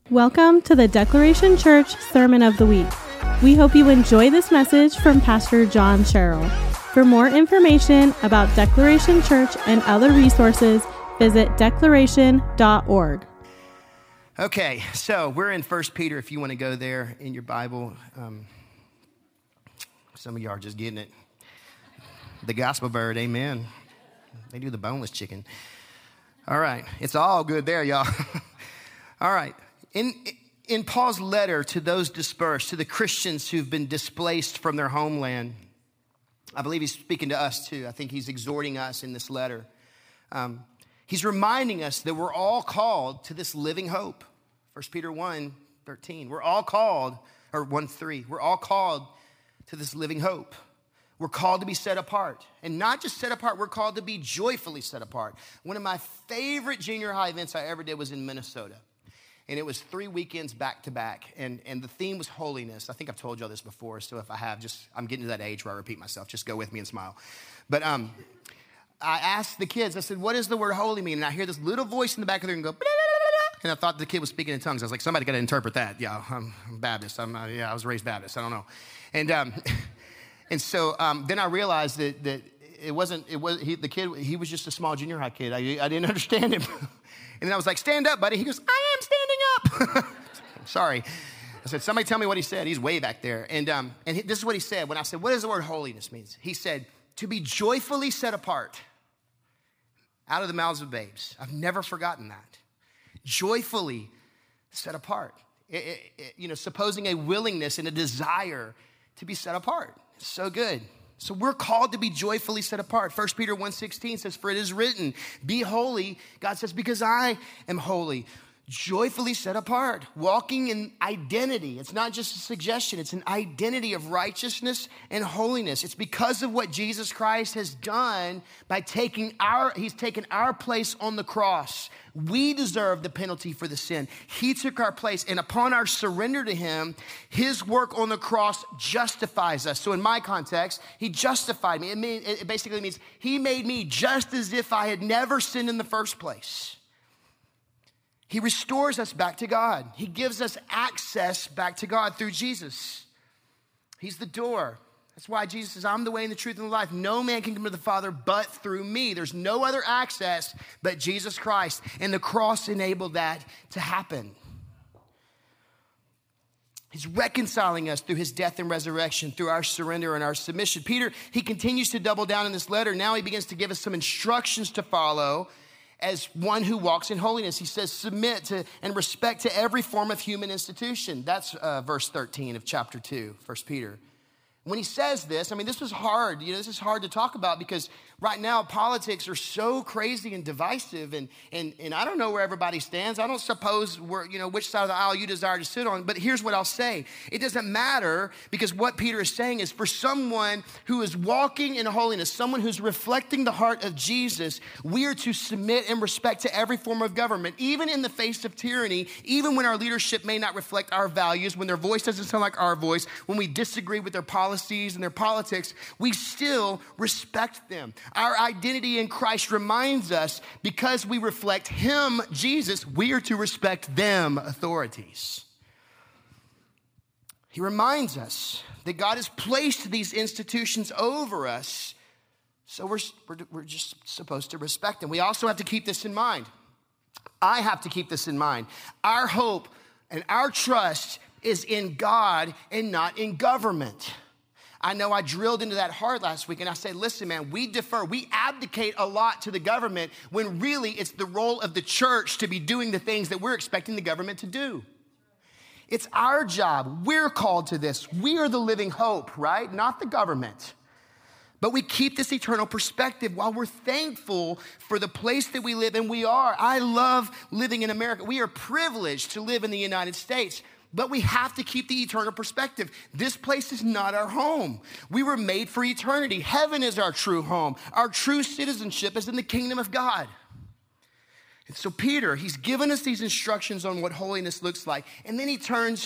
Welcome to the Declaration Church Sermon of the Week. We hope you enjoy this message from Pastor John Sherrill. For more information about Declaration Church and other resources, visit declaration.org. Okay, so we're in 1 Peter if you want to go there in your Bible. Some of you are just getting it. The gospel bird, amen. They do the boneless chicken. All right, it's all good there, y'all. All right. In Paul's letter to those dispersed, to the Christians who've been displaced from their homeland, I believe he's speaking to us too. I think he's exhorting us in this letter. He's reminding us that we're all called to this living hope. 1 Peter 1:13. We're all called, or 1:3. We're all called to this living hope. We're called to be set apart. And not just set apart, we're called to be joyfully set apart. One of my favorite junior high events I ever did was in Minnesota. And it was 3 weekends back to back. And the theme was holiness. I think I've told y'all this before. So if I have, I'm getting to that age where I repeat myself. Just go with me and smile. But I asked the kids, I said, what does the word holy mean? And I hear this little voice in the back of there and go, blah, blah, blah, blah. And I thought the kid was speaking in tongues. I was like, somebody got to interpret that. Yeah, I'm Baptist. I was raised Baptist. I don't know. And so then I realized that the kid, he was just a small junior high kid. I didn't understand him. And then I was like, stand up, buddy. He goes, I am standing up. Sorry. I said, somebody tell me what he said. He's way back there. And this is what he said. When I said, what does the word holiness mean? He said, to be joyfully set apart out of the mouths of babes. I've never forgotten that. Joyfully set apart. Supposing a willingness and a desire to be set apart. It's so good. So we're called to be joyfully set apart. 1 Peter 1:16 says, for it is written, be holy. God says, because I am holy. Joyfully set apart, walking in identity. It's not just a suggestion. It's an identity of righteousness and holiness. It's because of what Jesus Christ has done by he's taken our place on the cross. We deserve the penalty for the sin. He took our place, and upon our surrender to him, his work on the cross justifies us. So in my context, he justified me. It basically means he made me just as if I had never sinned in the first place. He restores us back to God. He gives us access back to God through Jesus. He's the door. That's why Jesus says, I'm the way and the truth and the life. No man can come to the Father but through me. There's no other access but Jesus Christ. And the cross enabled that to happen. He's reconciling us through his death and resurrection, through our surrender and our submission. Peter, he continues to double down in this letter. Now he begins to give us some instructions to follow as one who walks in holiness. He says, submit to and respect to every form of human institution. That's verse 13 of chapter 2, 1 Peter. When he says this, this was hard. This is hard to talk about because right now politics are so crazy and divisive, and I don't know where everybody stands. I don't suppose which side of the aisle you desire to sit on. But here's what I'll say: it doesn't matter, because what Peter is saying is, for someone who is walking in holiness, someone who's reflecting the heart of Jesus, we are to submit and respect to every form of government, even in the face of tyranny, even when our leadership may not reflect our values, when their voice doesn't sound like our voice, when we disagree with their policies and their politics, we still respect them. Our identity in Christ reminds us, because we reflect him, Jesus, we are to respect them, authorities. He reminds us that God has placed these institutions over us, so we're just supposed to respect them. We also have to keep this in mind. I have to keep this in mind. Our hope and our trust is in God and not in government. I know I drilled into that hard last week, and I said, listen, man, we abdicate a lot to the government when really it's the role of the church to be doing the things that we're expecting the government to do. It's our job. We're called to this. We are the living hope, right? Not the government. But we keep this eternal perspective while we're thankful for the place that we live, and we are. I love living in America. We are privileged to live in the United States. But we have to keep the eternal perspective. This place is not our home. We were made for eternity. Heaven is our true home. Our true citizenship is in the kingdom of God. And so Peter, he's given us these instructions on what holiness looks like. And then he turns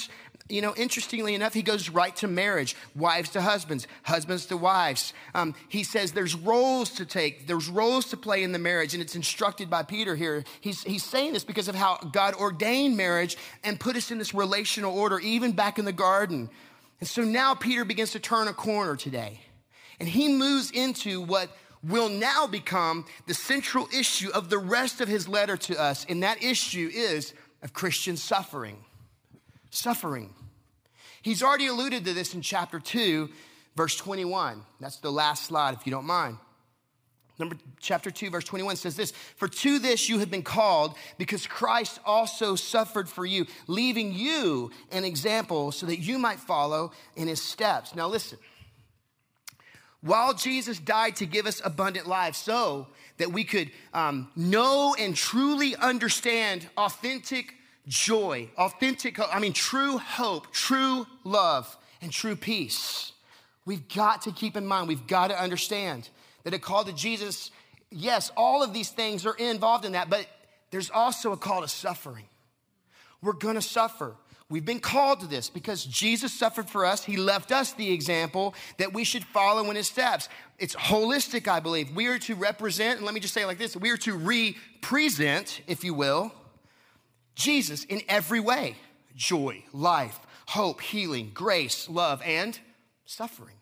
interestingly enough, he goes right to marriage, wives to husbands, husbands to wives. He says there's roles to take, there's roles to play in the marriage, and it's instructed by Peter here. He's saying this because of how God ordained marriage and put us in this relational order, even back in the garden. And so now Peter begins to turn a corner today, and he moves into what will now become the central issue of the rest of his letter to us, and that issue is of Christian suffering. Suffering. He's already alluded to this in chapter 2, verse 21. That's the last slide, if you don't mind. Chapter 2, verse 21 says this, "For to this you have been called, because Christ also suffered for you, leaving you an example so that you might follow in his steps." Now listen. While Jesus died to give us abundant life so that we could know and truly understand authentic joy, true hope, true love, and true peace. We've got to keep in mind, we've got to understand that a call to Jesus, yes, all of these things are involved in that, but there's also a call to suffering. We're going to suffer. We've been called to this because Jesus suffered for us. He left us the example that we should follow in his steps. It's holistic, I believe. We are to represent, and let me just say it like this, we are to represent, if you will, Jesus in every way: joy, life, hope, healing, grace, love, and suffering.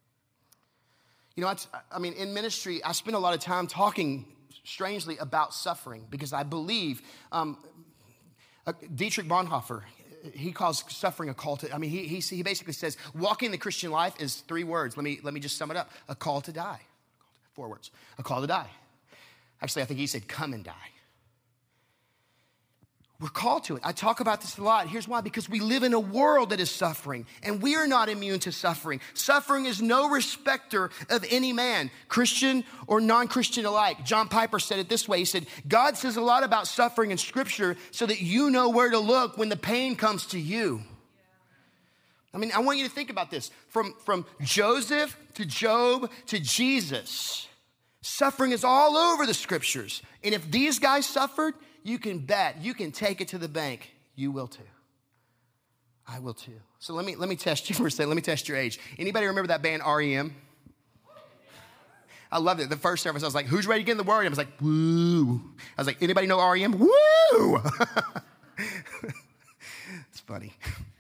In ministry, I spend a lot of time talking strangely about suffering because I believe Dietrich Bonhoeffer, he calls suffering a call to, he basically says walking the Christian life is 3 words. Let me just sum it up. A call to die. 4 words. A call to die. Actually, I think he said come and die. We're called to it. I talk about this a lot. Here's why. Because we live in a world that is suffering, and we are not immune to suffering. Suffering is no respecter of any man, Christian or non-Christian alike. John Piper said it this way. He said, God says a lot about suffering in Scripture so that you know where to look when the pain comes to you. I want you to think about this. From Joseph to Job to Jesus, suffering is all over the Scriptures. And if these guys suffered, you can bet, you can take it to the bank. You will too. I will too. So let me test you for a second. Let me test your age. Anybody remember that band REM? I loved it. The first service, I was like, who's ready to get in the word? I was like, woo. I was like, anybody know REM? Woo! It's funny.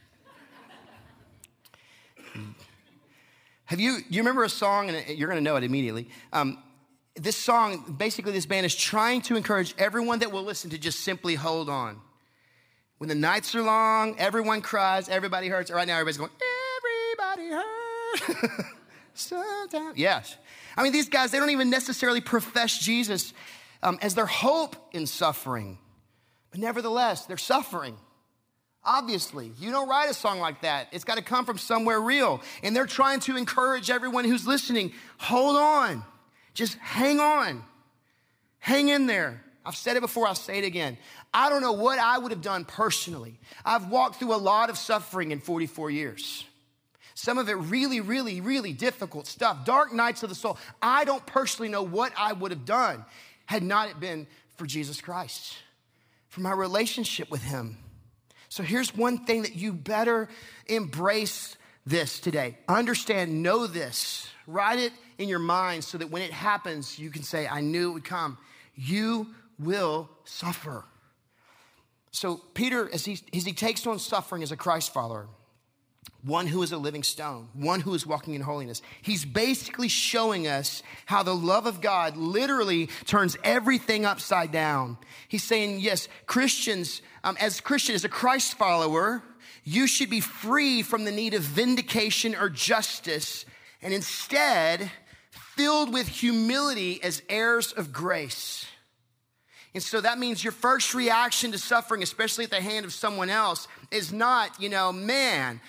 You remember a song, and you're going to know it immediately. This song, basically this band is trying to encourage everyone that will listen to just simply hold on. When the nights are long, everyone cries, everybody hurts. Right now, everybody's going, everybody hurts. Sometimes. Yes. These guys, they don't even necessarily profess Jesus as their hope in suffering. But nevertheless, they're suffering. Obviously, you don't write a song like that. It's got to come from somewhere real. And they're trying to encourage everyone who's listening, hold on. Just hang on. Hang in there. I've said it before, I'll say it again. I don't know what I would have done personally. I've walked through a lot of suffering in 44 years. Some of it really, really, really difficult stuff. Dark nights of the soul. I don't personally know what I would have done had not it been for Jesus Christ, for my relationship with him. So here's one thing that you better embrace this today. Understand, know this. Write it in your mind so that when it happens, you can say, I knew it would come. You will suffer. So Peter, as he takes on suffering as a Christ follower, one who is a living stone, one who is walking in holiness, he's basically showing us how the love of God literally turns everything upside down. He's saying, yes, Christians, as a Christ follower, you should be free from the need of vindication or justice, and instead filled with humility as heirs of grace. And so that means your first reaction to suffering, especially at the hand of someone else, is not, man,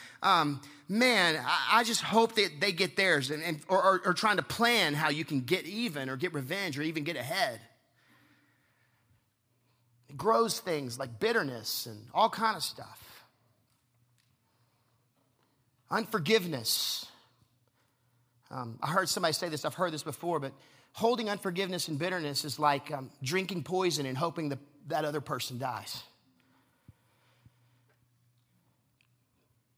I just hope that they get theirs, or trying to plan how you can get even or get revenge or even get ahead. It grows things like bitterness and all kind of stuff. Unforgiveness. I heard somebody say this, I've heard this before, but holding unforgiveness and bitterness is like drinking poison and hoping that other person dies.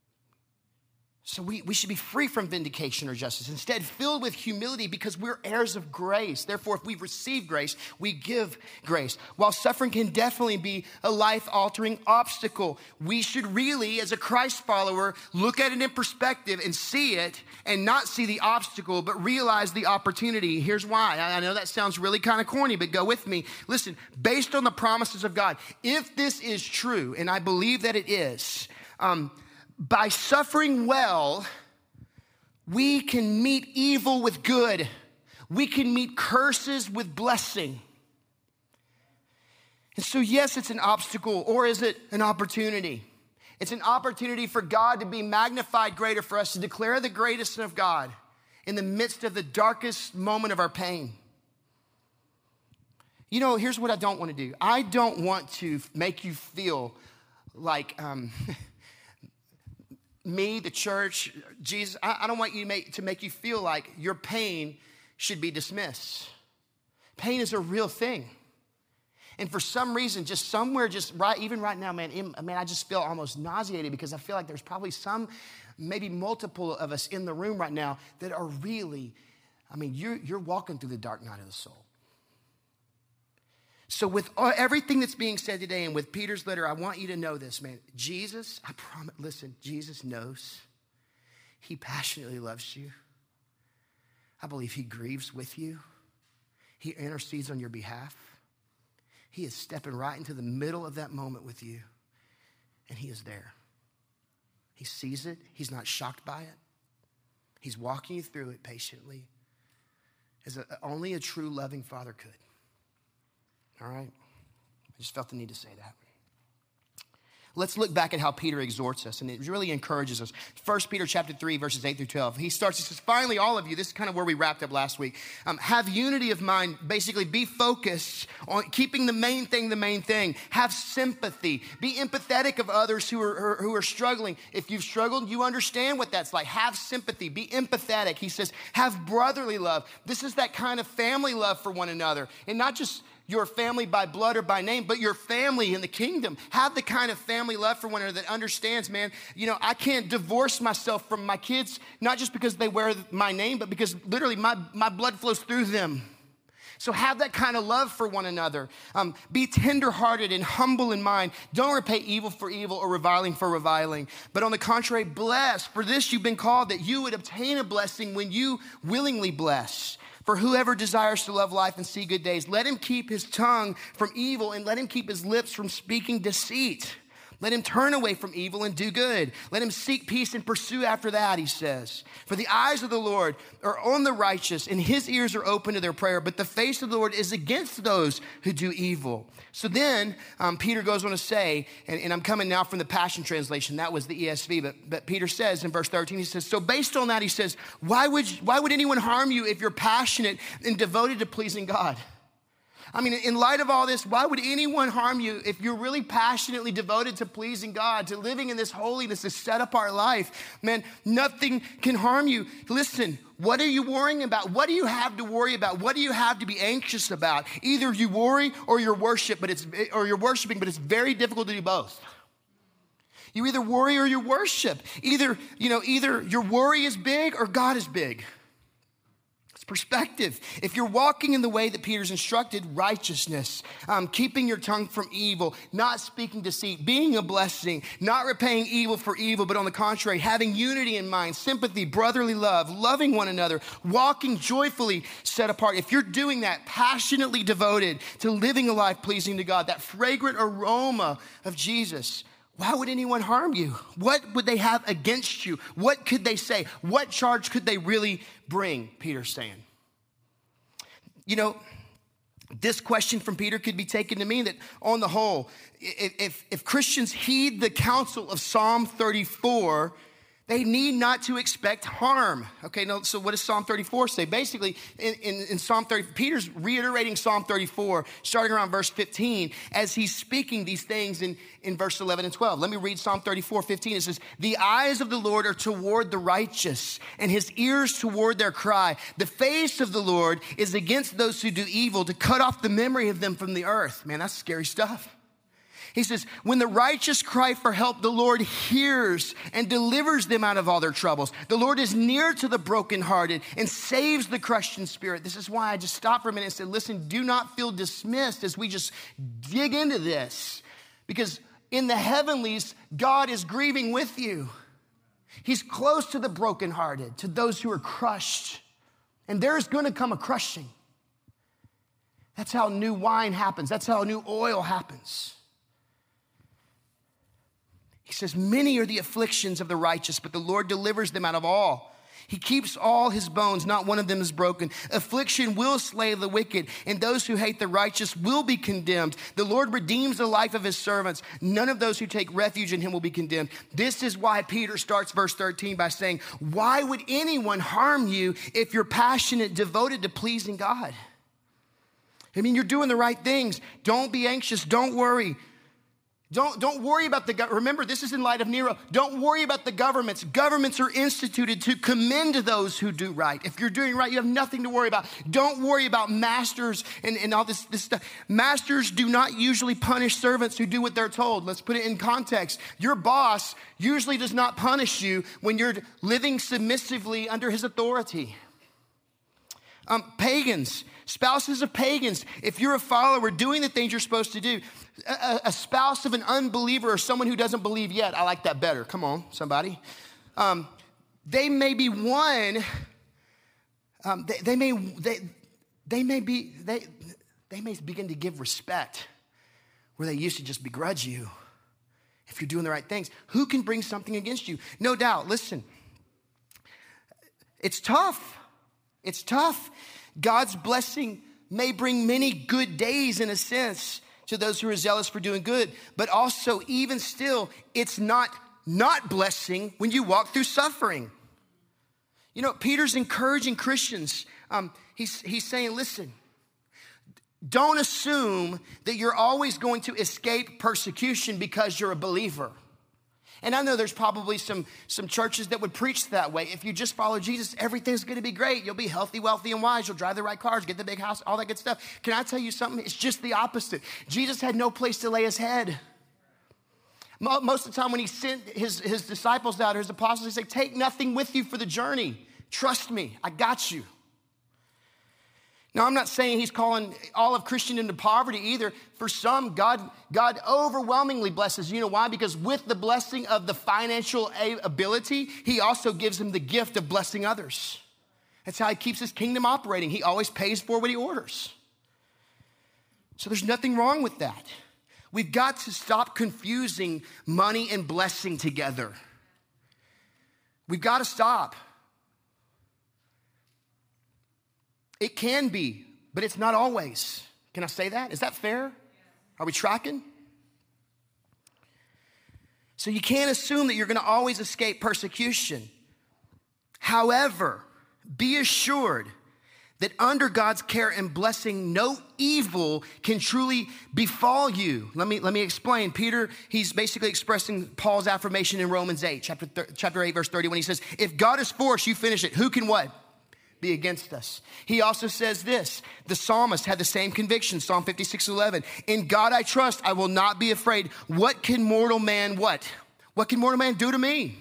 So we should be free from vindication or justice, instead filled with humility because we're heirs of grace. Therefore, if we've received grace, we give grace. While suffering can definitely be a life-altering obstacle, we should really, as a Christ follower, look at it in perspective and see it and not see the obstacle, but realize the opportunity. Here's why. I know that sounds really kind of corny, but go with me. Listen, based on the promises of God, if this is true, and I believe that it is, by suffering well, we can meet evil with good. We can meet curses with blessing. And so, yes, it's an obstacle, or is it an opportunity? It's an opportunity for God to be magnified greater, for us to declare the greatest of God in the midst of the darkest moment of our pain. You know, here's what I don't want to do. I don't want to make you feel like me, the church, Jesus. I don't want you to make you feel like your pain should be dismissed. Pain is a real thing. And for some reason, just somewhere, even right now, man, I just feel almost nauseated because I feel like there's probably maybe multiple of us in the room right now that are really, you're walking through the dark night of the soul. So with everything that's being said today and with Peter's letter, I want you to know this, man. Jesus, I promise, listen, Jesus knows. He passionately loves you. I believe he grieves with you. He intercedes on your behalf. He is stepping right into the middle of that moment with you, and he is there. He sees it. He's not shocked by it. He's walking you through it patiently, as only a true loving father could. All right? I just felt the need to say that. Let's look back at how Peter exhorts us, and it really encourages us. 1 Peter chapter 3, verses 8 through 12. He says, finally, all of you, this is kind of where we wrapped up last week, have unity of mind. Basically, be focused on keeping the main thing. Have sympathy. Be empathetic of others who are struggling. If you've struggled, you understand what that's like. Have sympathy. Be empathetic. He says, have brotherly love. This is that kind of family love for one another, and not just your family by blood or by name, but your family in the kingdom. Have the kind of family love for one another that understands, man, I can't divorce myself from my kids, not just because they wear my name, but because literally my blood flows through them. So have that kind of love for one another. Be tenderhearted and humble in mind. Don't repay evil for evil or reviling for reviling. But on the contrary, bless. For this you've been called, that you would obtain a blessing when you willingly bless. For whoever desires to love life and see good days, let him keep his tongue from evil and let him keep his lips from speaking deceit. Let him turn away from evil and do good. Let him seek peace and pursue after that, he says. For the eyes of the Lord are on the righteous, and his ears are open to their prayer. But the face of the Lord is against those who do evil. So then Peter goes on to say, and I'm coming now from the Passion Translation. That was the ESV. But Peter says in verse 13, he says, so based on that, he says, why would anyone harm you if you're passionate and devoted to pleasing God? In light of all this, why would anyone harm you if you're really passionately devoted to pleasing God, to living in this holiness, to set up our life? Man, nothing can harm you. Listen, what are you worrying about? What do you have to worry about? What do you have to be anxious about? Either you worry or you're worshiping, but it's very difficult to do both. You either worry or you worship. Either your worry is big or God is big. Perspective. If you're walking in the way that Peter's instructed, righteousness, keeping your tongue from evil, not speaking deceit, being a blessing, not repaying evil for evil, but on the contrary, having unity in mind, sympathy, brotherly love, loving one another, walking joyfully set apart. If you're doing that, passionately devoted to living a life pleasing to God, that fragrant aroma of Jesus, why would anyone harm you? What would they have against you? What could they say? What charge could they really bring, Peter's saying? This question from Peter could be taken to mean that on the whole, if Christians heed the counsel of Psalm 34, they need not to expect harm. Okay, so what does Psalm 34 say? Basically, in Psalm 30, Peter's reiterating Psalm 34, starting around verse 15, as he's speaking these things in verse 11 and 12. Let me read Psalm 34, 15. It says, the eyes of the Lord are toward the righteous, and his ears toward their cry. The face of the Lord is against those who do evil, to cut off the memory of them from the earth. Man, that's scary stuff. He says, when the righteous cry for help, the Lord hears and delivers them out of all their troubles. The Lord is near to the brokenhearted and saves the crushed in spirit. This is why I just stopped for a minute and said, listen, do not feel dismissed as we just dig into this. Because in the heavenlies, God is grieving with you. He's close to the brokenhearted, to those who are crushed. And there is going to come a crushing. That's how new wine happens. That's how new oil happens. He says, many are the afflictions of the righteous, but the Lord delivers them out of all. He keeps all his bones, not one of them is broken. Affliction will slay the wicked, and those who hate the righteous will be condemned. The Lord redeems the life of his servants. None of those who take refuge in him will be condemned. This is why Peter starts verse 13 by saying, why would anyone harm you if you're passionate, devoted to pleasing God? I mean, you're doing the right things. Don't be anxious. Don't worry. Don't worry about the government. Remember, this is in light of Nero. Don't worry about the governments. Governments are instituted to commend those who do right. If you're doing right, you have nothing to worry about. Don't worry about masters and all this stuff. Masters do not usually punish servants who do what they're told. Let's put it in context. Your boss usually does not punish you when you're living submissively under his authority. Pagans, spouses of pagans, if you're a follower doing the things you're supposed to do, a spouse of an unbeliever or someone who doesn't believe yet, I like that better. Come on, somebody. They may be one, they may begin to give respect where they used to just begrudge you if you're doing the right things. Who can bring something against you? No doubt, listen, it's tough. It's tough. God's blessing may bring many good days in a sense to those who are zealous for doing good, but also even still, it's not blessing when you walk through suffering. You know, Peter's encouraging Christians. He's saying, listen, don't assume that you're always going to escape persecution because you're a believer. And I know there's probably some churches that would preach that way. If you just follow Jesus, everything's going to be great. You'll be healthy, wealthy, and wise. You'll drive the right cars, get the big house, all that good stuff. Can I tell you something? It's just the opposite. Jesus had no place to lay his head. Most of the time when he sent his disciples out, or his apostles, he said, take nothing with you for the journey. Trust me, I got you. Now, I'm not saying he's calling all of Christian into poverty either. For some, God overwhelmingly blesses. You know why? Because with the blessing of the financial ability, he also gives them the gift of blessing others. That's how he keeps his kingdom operating. He always pays for what he orders. So there's nothing wrong with that. We've got to stop confusing money and blessing together. We've got to stop. It can be, but it's not always. Can I say that? Is that fair? Are we tracking? So you can't assume that you're going to always escape persecution. However, be assured that under God's care and blessing, no evil can truly befall you. Let me explain. Peter, he's basically expressing Paul's affirmation in Romans 8, chapter 8, verse 30, when he says, if God is for us, you finish it. Who can what? Be against us. He also says this, the psalmist had the same conviction, Psalm 56:11. In God I trust, I will not be afraid. What can mortal man what? What can mortal man do to me?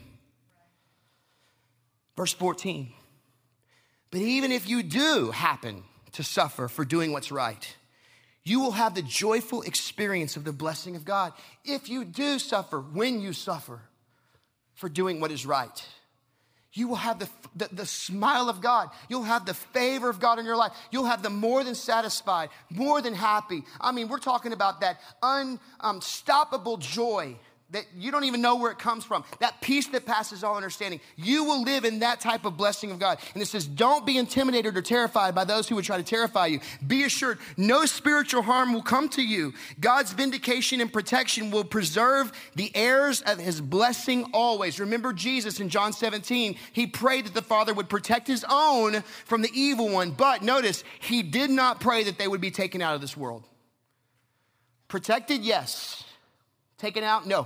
Verse 14. But even if you do happen to suffer for doing what's right, you will have the joyful experience of the blessing of God. If you do suffer, when you suffer for doing what is right, you will have the smile of God. You'll have the favor of God in your life. You'll have the more than satisfied, more than happy. I mean, we're talking about that unstoppable joy that you don't even know where it comes from. That peace that passes all understanding. You will live in that type of blessing of God. And it says, don't be intimidated or terrified by those who would try to terrify you. Be assured, no spiritual harm will come to you. God's vindication and protection will preserve the heirs of his blessing always. Remember Jesus in John 17, he prayed that the Father would protect his own from the evil one. But notice, he did not pray that they would be taken out of this world. Protected, yes. Taken out, no.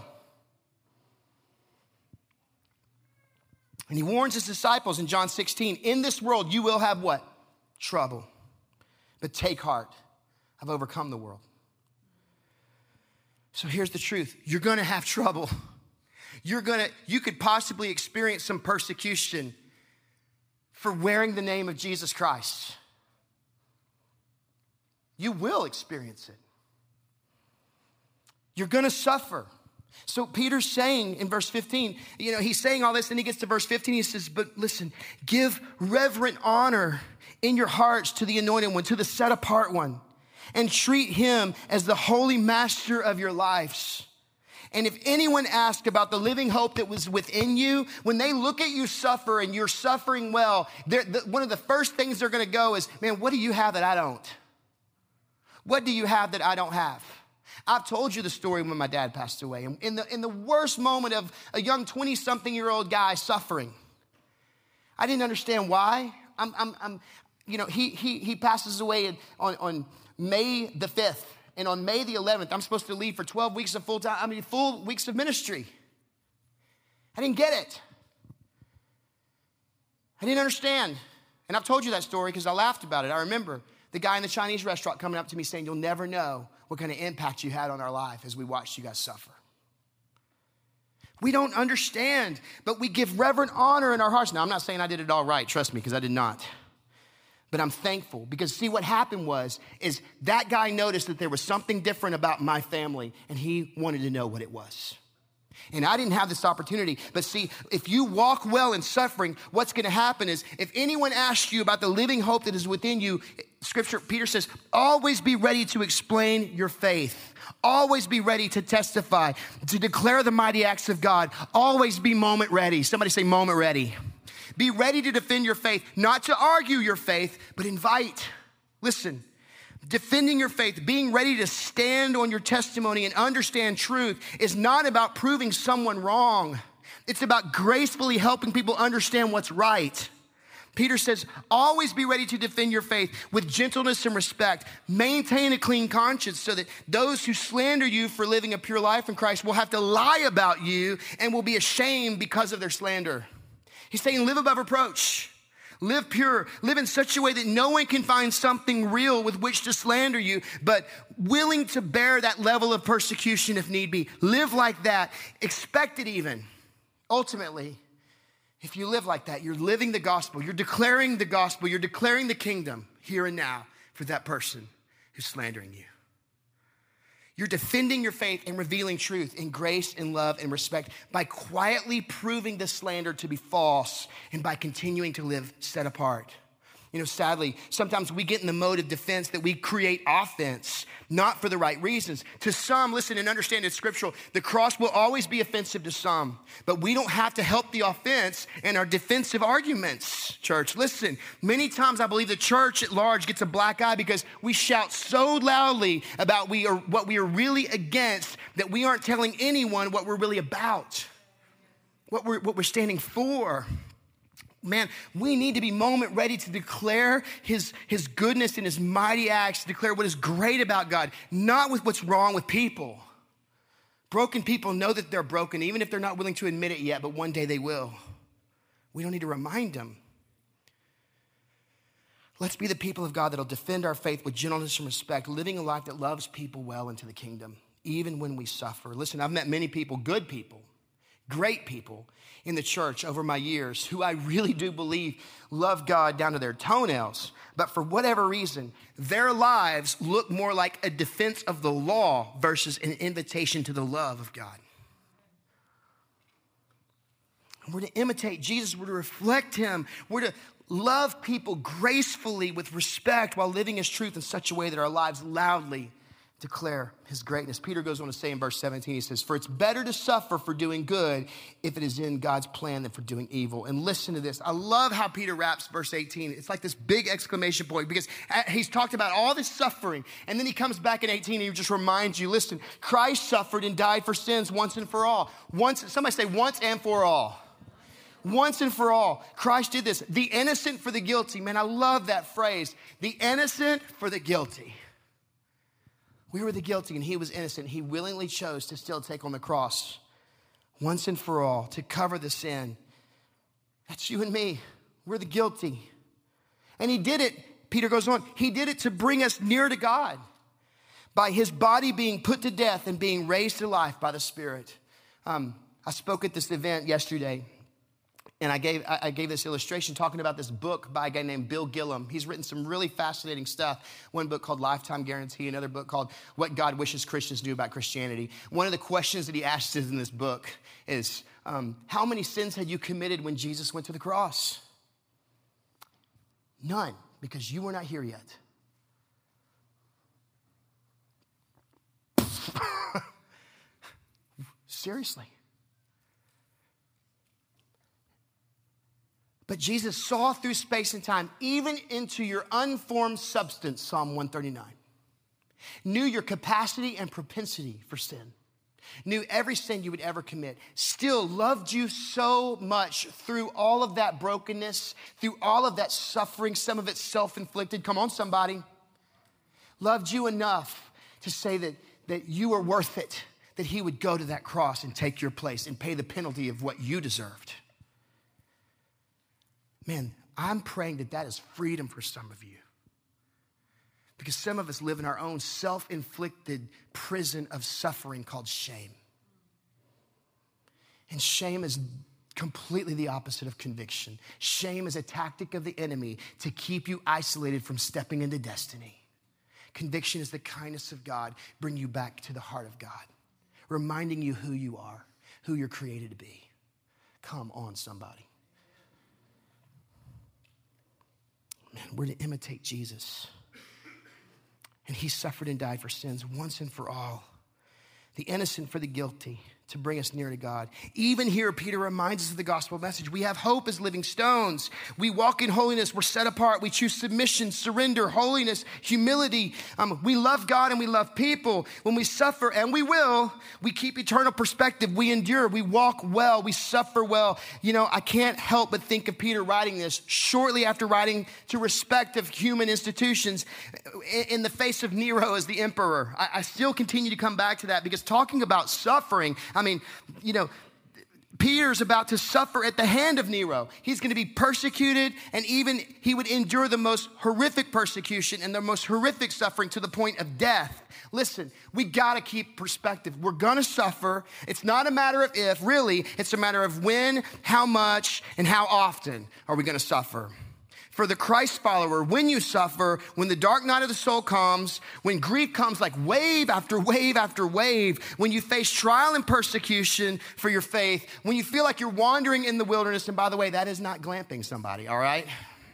And he warns his disciples in John 16, in this world you will have what? Trouble. But take heart, I've overcome the world. So here's the truth. You're going to have trouble. You could possibly experience some persecution for wearing the name of Jesus Christ. You will experience it. You're going to suffer. So Peter's saying in verse 15, he's saying all this, and he gets to verse 15, he says, but listen, give reverent honor in your hearts to the anointed one, to the set apart one, and treat him as the holy master of your lives. And if anyone asks about the living hope that was within you, when they look at you suffer and you're suffering well, one of the first things they're going to go is, man, what do you have that I don't? What do you have that I don't have? I've told you the story when my dad passed away. In the worst moment of a young 20-something-year-old guy suffering. I didn't understand why. He passes away on May the 5th. And on May the 11th, I'm supposed to leave for 12 weeks of full weeks of ministry. I didn't get it. I didn't understand. And I've told you that story because I laughed about it. I remember the guy in the Chinese restaurant coming up to me saying, you'll never know what kind of impact you had on our life as we watched you guys suffer. We don't understand, but we give reverent honor in our hearts. Now, I'm not saying I did it all right, trust me, because I did not. But I'm thankful because see what happened is that guy noticed that there was something different about my family and he wanted to know what it was. And I didn't have this opportunity. But see, if you walk well in suffering, what's going to happen is if anyone asks you about the living hope that is within you, Scripture, Peter says, always be ready to explain your faith. Always be ready to testify, to declare the mighty acts of God. Always be moment ready. Somebody say moment ready. Be ready to defend your faith, not to argue your faith, but invite. Listen, defending your faith, being ready to stand on your testimony and understand truth is not about proving someone wrong. It's about gracefully helping people understand what's right. Peter says, always be ready to defend your faith with gentleness and respect. Maintain a clean conscience so that those who slander you for living a pure life in Christ will have to lie about you and will be ashamed because of their slander. He's saying live above reproach. Live pure. Live in such a way that no one can find something real with which to slander you, but willing to bear that level of persecution if need be. Live like that. Expect it even. Ultimately, if you live like that, you're living the gospel. You're declaring the gospel. You're declaring the kingdom here and now for that person who's slandering you. You're defending your faith and revealing truth in grace and love and respect by quietly proving the slander to be false and by continuing to live set apart. Sadly, sometimes we get in the mode of defense that we create offense, not for the right reasons. To some, listen and understand it's scriptural. The cross will always be offensive to some, but we don't have to help the offense in our defensive arguments, church. Listen, many times I believe the church at large gets a black eye because we shout so loudly about what we are really against that we aren't telling anyone what we're really about, what we're standing for. Man, we need to be moment ready to declare his goodness and his mighty acts, to declare what is great about God, not with what's wrong with people. Broken people know that they're broken, even if they're not willing to admit it yet, but one day they will. We don't need to remind them. Let's be the people of God that'll defend our faith with gentleness and respect, living a life that loves people well into the kingdom, even when we suffer. Listen, I've met many people, good people, great people in the church over my years who I really do believe love God down to their toenails. But for whatever reason, their lives look more like a defense of the law versus an invitation to the love of God. We're to imitate Jesus. We're to reflect him. We're to love people gracefully with respect while living his truth in such a way that our lives loudly declare his greatness. Peter goes on to say in verse 17, he says, for it's better to suffer for doing good if it is in God's plan than for doing evil. And listen to this. I love how Peter wraps verse 18. It's like this big exclamation point because he's talked about all this suffering. And then he comes back in 18 and he just reminds you, listen, Christ suffered and died for sins once and for all. Somebody say once and for all. Once and for all. Christ did this. The innocent for the guilty. Man, I love that phrase. The innocent for the guilty. We were the guilty and he was innocent. He willingly chose to still take on the cross once and for all to cover the sin. That's you and me. We're the guilty. And he did it, Peter goes on, he did it to bring us near to God. by his body being put to death and being raised to life by the Spirit. I spoke at this event yesterday, and I gave this illustration talking about this book by a guy named Bill Gillum. He's written some really fascinating stuff. One book called Lifetime Guarantee, another book called What God Wishes Christians Knew About Christianity. One of the questions that he asks in this book is, how many sins had you committed when Jesus went to the cross? None, because you were not here yet. Seriously. But Jesus saw through space and time, even into your unformed substance, Psalm 139. Knew your capacity and propensity for sin. Knew every sin you would ever commit. Still loved you so much through all of that brokenness, through all of that suffering, some of it self-inflicted. Come on, somebody. Loved you enough to say that you were worth it, that he would go to that cross and take your place and pay the penalty of what you deserved. Man, I'm praying that is freedom for some of you. Because some of us live in our own self-inflicted prison of suffering called shame. And shame is completely the opposite of conviction. Shame is a tactic of the enemy to keep you isolated from stepping into destiny. Conviction is the kindness of God, bring you back to the heart of God, reminding you who you are, who you're created to be. Come on, somebody. Man, we're to imitate Jesus. And he suffered and died for sins once and for all. The innocent for the guilty, to bring us near to God. Even here, Peter reminds us of the gospel message. We have hope as living stones. We walk in holiness. We're set apart. We choose submission, surrender, holiness, humility. We love God and we love people. When we suffer, and we will, we keep eternal perspective. We endure. We walk well. We suffer well. You know, I can't help but think of Peter writing this shortly after writing to respect of human institutions in the face of Nero as the emperor. I still continue to come back to that because talking about suffering, I mean, you know, Peter's about to suffer at the hand of Nero. He's going to be persecuted, and even he would endure the most horrific persecution and the most horrific suffering to the point of death. Listen, we got to keep perspective. We're going to suffer. It's not a matter of if, really. It's a matter of when, how much, and how often are we going to suffer. For the Christ follower, when you suffer, when the dark night of the soul comes, when grief comes like wave after wave after wave, when you face trial and persecution for your faith, when you feel like you're wandering in the wilderness, and by the way, that is not glamping somebody, all right?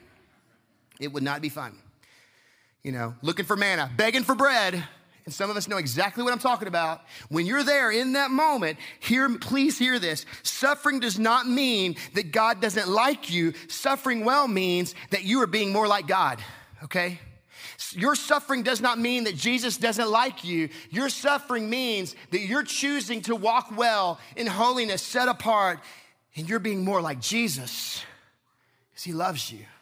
It would not be fun. You know, looking for manna, begging for bread. And some of us know exactly what I'm talking about. When you're there in that moment, please hear this. Suffering does not mean that God doesn't like you. Suffering well means that you are being more like God, okay? Your suffering does not mean that Jesus doesn't like you. Your suffering means that you're choosing to walk well in holiness, set apart, and you're being more like Jesus because he loves you.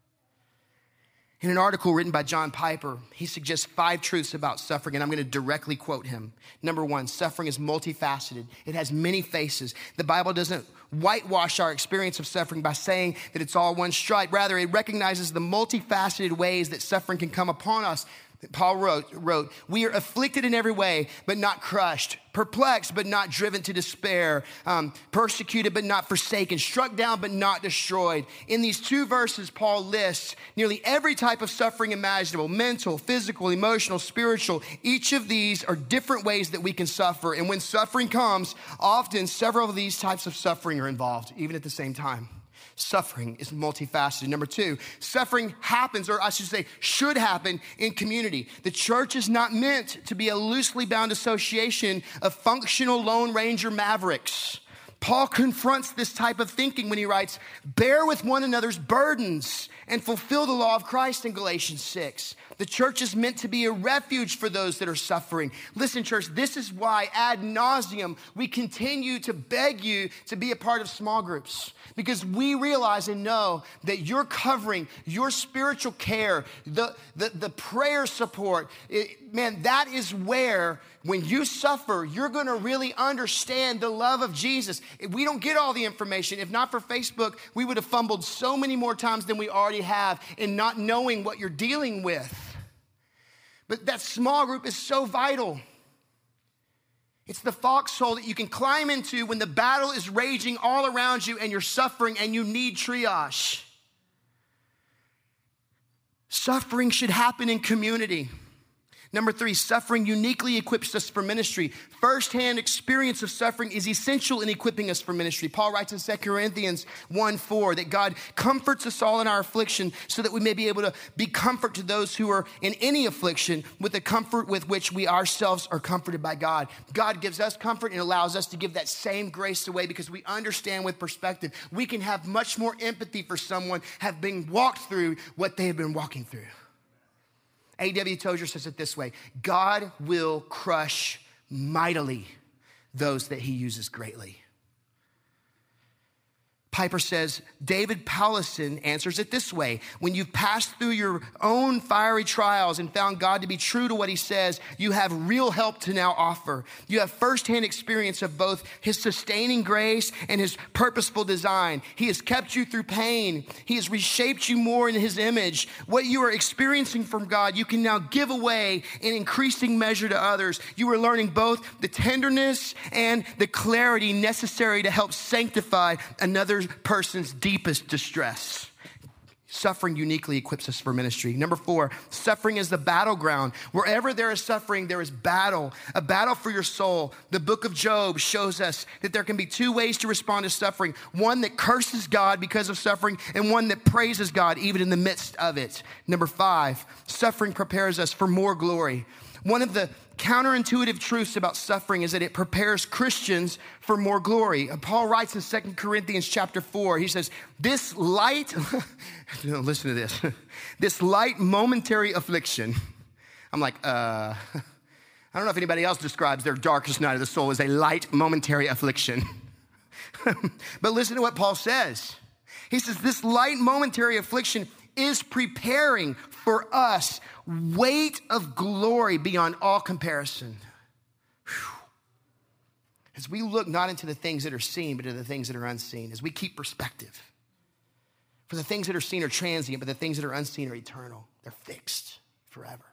In an article written by John Piper, he suggests 5 truths about suffering, and I'm going to directly quote him. Number 1, suffering is multifaceted. It has many faces. The Bible doesn't whitewash our experience of suffering by saying that it's all one stripe. Rather, it recognizes the multifaceted ways that suffering can come upon us. Paul wrote, we are afflicted in every way, but not crushed, perplexed, but not driven to despair, persecuted, but not forsaken, struck down, but not destroyed. In these 2 verses, Paul lists nearly every type of suffering imaginable, mental, physical, emotional, spiritual. Each of these are different ways that we can suffer. And when suffering comes, often several of these types of suffering are involved, even at the same time. Suffering is multifaceted. Number 2, suffering happens, or I should say, should happen in community. The church is not meant to be a loosely bound association of functional Lone Ranger mavericks. Paul confronts this type of thinking when he writes, bear with one another's burdens and fulfill the law of Christ in Galatians 6. The church is meant to be a refuge for those that are suffering. Listen, church, this is why ad nauseum we continue to beg you to be a part of small groups. Because we realize and know that your covering, your spiritual care, the prayer support, man, that is where when you suffer, you're going to really understand the love of Jesus. We don't get all the information. If not for Facebook, we would have fumbled so many more times than we already have in not knowing what you're dealing with. But that small group is so vital. It's the foxhole that you can climb into when the battle is raging all around you and you're suffering and you need triage. Suffering should happen in community. Number 3, suffering uniquely equips us for ministry. Firsthand experience of suffering is essential in equipping us for ministry. Paul writes in 2 Corinthians 1:4 that God comforts us all in our affliction so that we may be able to be comfort to those who are in any affliction with the comfort with which we ourselves are comforted by God. God gives us comfort and allows us to give that same grace away because we understand with perspective. We can have much more empathy for someone having walked through what they have been walking through. A.W. Tozer says it this way: God will crush mightily those that he uses greatly. Piper says, David Powlison answers it this way: when you've passed through your own fiery trials and found God to be true to what he says, you have real help to now offer. You have firsthand experience of both his sustaining grace and his purposeful design. He has kept you through pain. He has reshaped you more in his image. What you are experiencing from God, you can now give away in increasing measure to others. You are learning both the tenderness and the clarity necessary to help sanctify another person's deepest distress. Suffering uniquely equips us for ministry. Number 4, suffering is the battleground. Wherever there is suffering, there is battle, a battle for your soul. The book of Job shows us that there can be 2 ways to respond to suffering: one that curses God because of suffering, and one that praises God even in the midst of it. Number 5, suffering prepares us for more glory. One of the counterintuitive truths about suffering is that it prepares Christians for more glory. Paul writes in 2 Corinthians chapter 4, he says, this light, listen to this, this light momentary affliction. I'm like, I don't know if anybody else describes their darkest night of the soul as a light momentary affliction. But listen to what Paul says. He says, this light momentary affliction is preparing for us weight of glory beyond all comparison. Whew. As we look not into the things that are seen, but to the things that are unseen, as we keep perspective. For the things that are seen are transient, but the things that are unseen are eternal. They're fixed forever.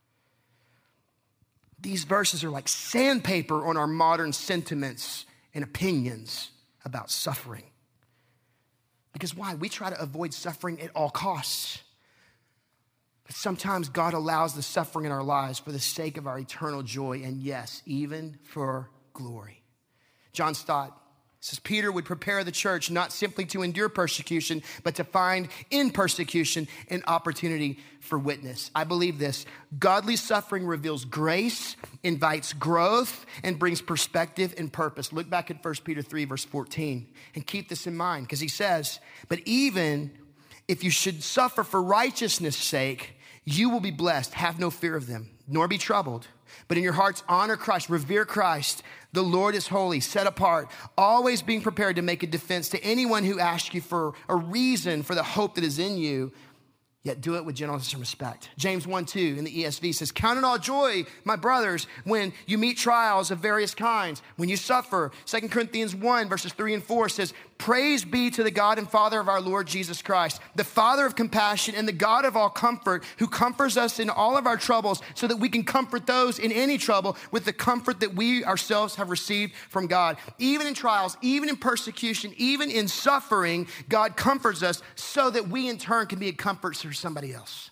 These verses are like sandpaper on our modern sentiments and opinions about suffering. Because why? We try to avoid suffering at all costs. But sometimes God allows the suffering in our lives for the sake of our eternal joy, and yes, even for glory. John Stott says, Peter would prepare the church not simply to endure persecution, but to find in persecution an opportunity for witness. I believe this: godly suffering reveals grace, invites growth, and brings perspective and purpose. Look back at 1 Peter 3, verse 14, and keep this in mind, because he says, but even if you should suffer for righteousness' sake, you will be blessed. Have no fear of them, nor be troubled. But in your hearts, honor Christ, revere Christ. The Lord is holy, set apart, always being prepared to make a defense to anyone who asks you for a reason for the hope that is in you, yet do it with gentleness and respect. James 1:2 in the ESV says, count it all joy, my brothers, when you meet trials of various kinds, when you suffer. 2 Corinthians 1, verses 3 and 4 says, praise be to the God and Father of our Lord Jesus Christ, the Father of compassion and the God of all comfort, who comforts us in all of our troubles so that we can comfort those in any trouble with the comfort that we ourselves have received from God. Even in trials, even in persecution, even in suffering, God comforts us so that we in turn can be a comfort for somebody else.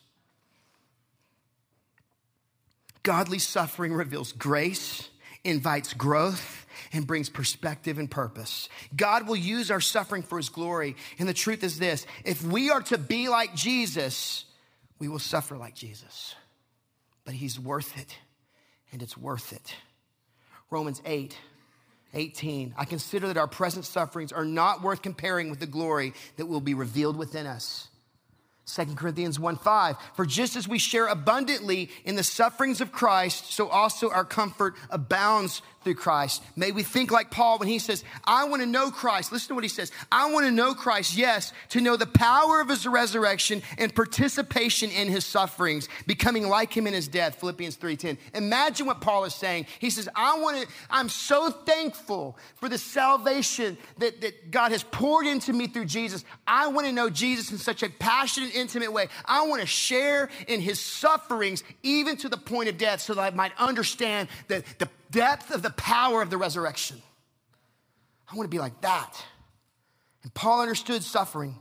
Godly suffering reveals grace, invites growth, and brings perspective and purpose. God will use our suffering for his glory. And the truth is this: if we are to be like Jesus, we will suffer like Jesus. But he's worth it, and it's worth it. Romans 8:18. I consider that our present sufferings are not worth comparing with the glory that will be revealed within us. 2 Corinthians 1:5, for just as we share abundantly in the sufferings of Christ, so also our comfort abounds through Christ. May we think like Paul when he says, I want to know Christ. Listen to what he says. I want to know Christ, yes, to know the power of his resurrection and participation in his sufferings, becoming like him in his death. Philippians 3:10. Imagine what Paul is saying. He says, I'm so thankful for the salvation that God has poured into me through Jesus. I want to know Jesus in such a passionate intimate way. I want to share in his sufferings, even to the point of death, so that I might understand the depth of the power of the resurrection. I want to be like that. And Paul understood suffering.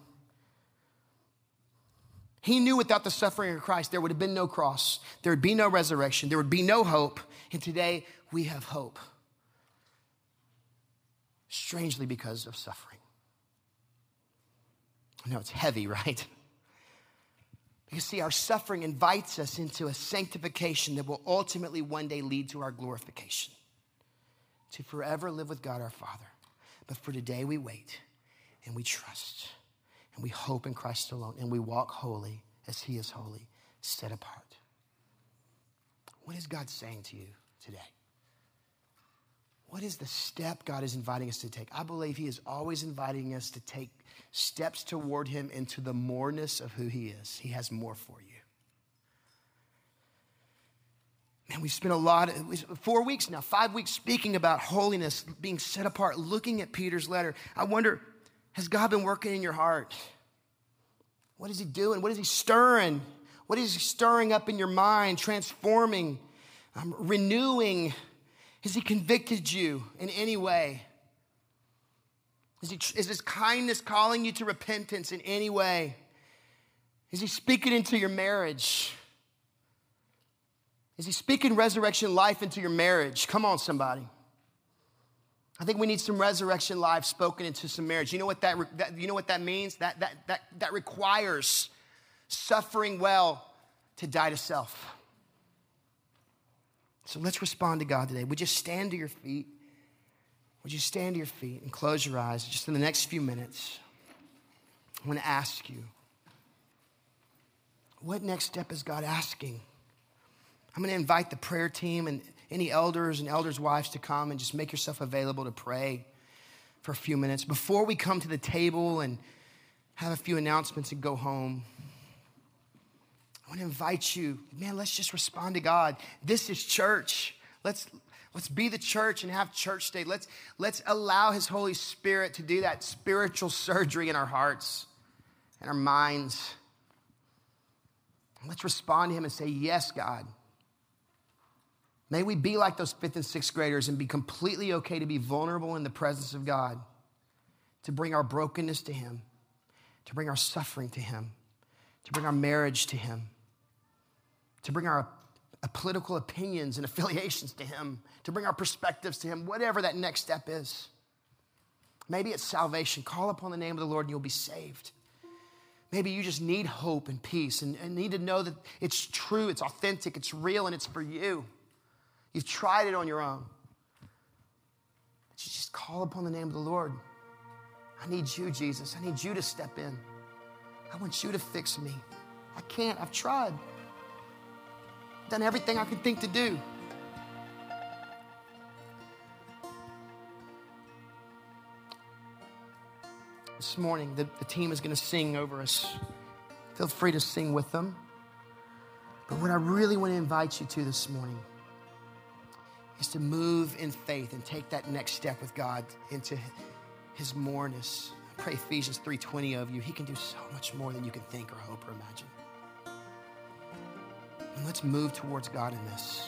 He knew without the suffering of Christ, there would have been no cross. There would be no resurrection. There would be no hope. And today, we have hope. Strangely, because of suffering. I know it's heavy, right? Because see, our suffering invites us into a sanctification that will ultimately one day lead to our glorification. To forever live with God our Father. But for today, we wait and we trust. And we hope in Christ alone. And we walk holy as he is holy, set apart. What is God saying to you today? What is the step God is inviting us to take? I believe he is always inviting us to take steps toward him into the moreness of who he is. He has more for you. Man, we've spent 4 weeks now, 5 weeks speaking about holiness, being set apart, looking at Peter's letter. I wonder, has God been working in your heart? What is he doing? What is he stirring? What is he stirring up in your mind, transforming, renewing? Has he convicted you in any way? Is his kindness calling you to repentance in any way? Is he speaking into your marriage? Is he speaking resurrection life into your marriage? Come on, somebody. I think we need some resurrection life spoken into some marriage. You know what that means? That requires suffering well to die to self. So let's respond to God today. Would you stand to your feet? Would you stand to your feet and close your eyes? Just in the next few minutes, I want to ask you, what next step is God asking? I'm going to invite the prayer team and any elders and elders' wives to come and just make yourself available to pray for a few minutes. Before we come to the table and have a few announcements and go home, I want to invite you, man, let's just respond to God. This is church. Let's be the church and have church day. Let's allow his Holy Spirit to do that spiritual surgery in our hearts and our minds. Let's respond to him and say, yes, God. May we be like those 5th and 6th graders and be completely okay to be vulnerable in the presence of God, to bring our brokenness to him, to bring our suffering to him, to bring our marriage to him, to bring our political opinions and affiliations to him, to bring our perspectives to him, whatever that next step is. Maybe it's salvation. Call upon the name of the Lord and you'll be saved. Maybe you just need hope and peace and need to know that it's true, it's authentic, it's real, and it's for you. You've tried it on your own. But you just call upon the name of the Lord. I need you, Jesus. I need you to step in. I want you to fix me. I can't. I've tried. I've done everything I can think to do. This morning, the team is going to sing over us. Feel free to sing with them. But what I really want to invite you to this morning is to move in faith and take that next step with God into his moreness. I pray Ephesians 3:20 of you. He can do so much more than you can think or hope or imagine. And let's move towards God in this.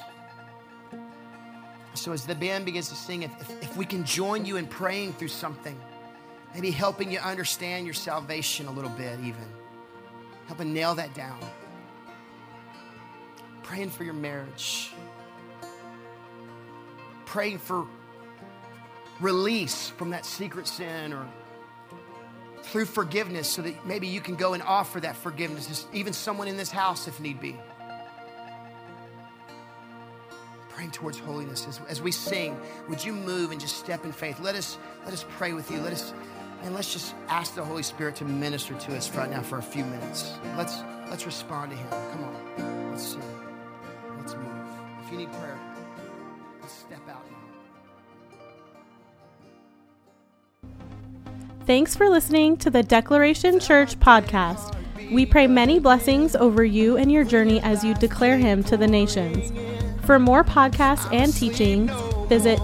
So as the band begins to sing, if we can join you in praying through something, maybe helping you understand your salvation a little bit even, helping nail that down. Praying for your marriage. Praying for release from that secret sin or through forgiveness so that maybe you can go and offer that forgiveness to even someone in this house if need be. Praying towards holiness. As we sing, would you move and just step in faith? Let us pray with you. Let's just ask the Holy Spirit to minister to us right now for a few minutes. Let's respond to him. Come on. Let's sing. Let's move. If you need prayer, let's step out now. Thanks for listening to the Declaration Church podcast. We pray many blessings over you and your journey as you declare him to the nations. For more podcasts and teachings, visit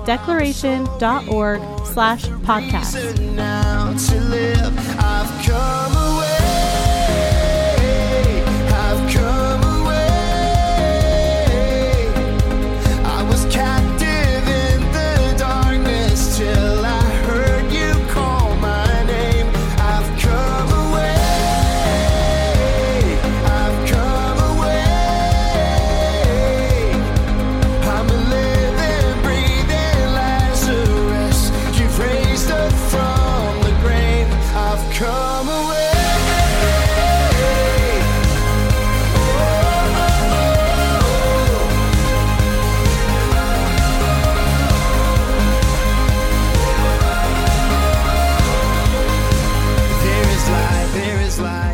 declaration.org/podcast. fly